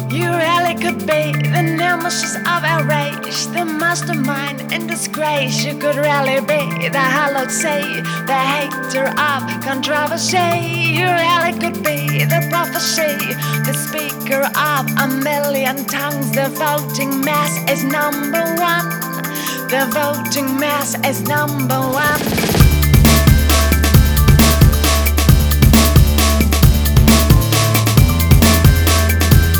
You really could be the nemesis of outrage, the mastermind in disgrace. You could really be the hallowed sea, the hater of controversy. You really could be the prophecy, the speaker of a million tongues. The voting mass is number one. The voting mass is number one.